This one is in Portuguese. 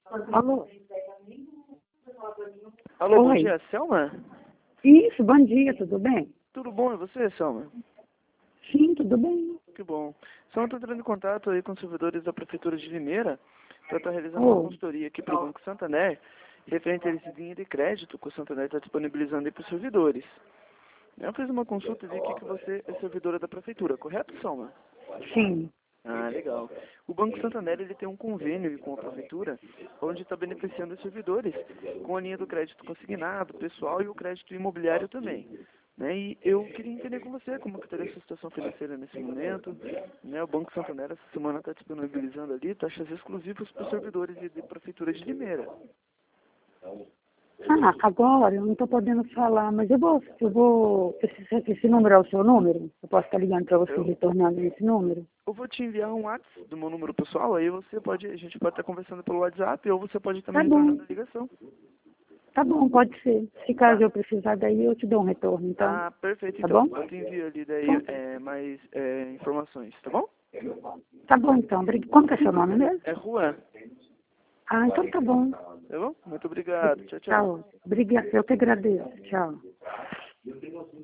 Alô? Alô, bom Oi. dia, Selma? Isso, bom dia, tudo bem? Tudo bom, e você, Selma? Sim, tudo bem. Que bom. Selma, estou entrando em contato aí com os servidores da Prefeitura de Limeira para estar realizando uma Oh. consultoria aqui para o Banco Santander, referente a esse linha de crédito que o Santander está disponibilizando aí para os servidores. Eu fiz uma consulta e vi aqui que você é servidora da Prefeitura, correto, Selma? Sim. Ah, legal. O Banco Santander ele tem um convênio com a Prefeitura, onde está beneficiando os servidores com a linha do crédito consignado, pessoal e o crédito imobiliário também. Né? E eu queria entender com você como que estaria a sua situação financeira nesse momento. Né? O Banco Santander essa semana está disponibilizando ali taxas exclusivas para os servidores de Prefeitura de Limeira. Ah, agora eu não estou podendo falar, mas esse número é o seu número? Eu posso estar ligando para você retornando nesse número? Eu vou te enviar um WhatsApp do meu número pessoal, aí a gente pode estar conversando pelo WhatsApp ou você pode também Tá retornar bom, a ligação. tá bom, pode ser. Se caso Tá? eu precisar daí, eu te dou um retorno, então. Ah, perfeito. Tá Então, bom? eu te envio ali daí Então, mais informações, tá bom? tá bom, então. Como que é seu nome mesmo? É Juan, Ah, então tá bom. tá bom? Muito obrigado. Tchau, tchau. Tchau. Obrigada, eu que agradeço. Tchau.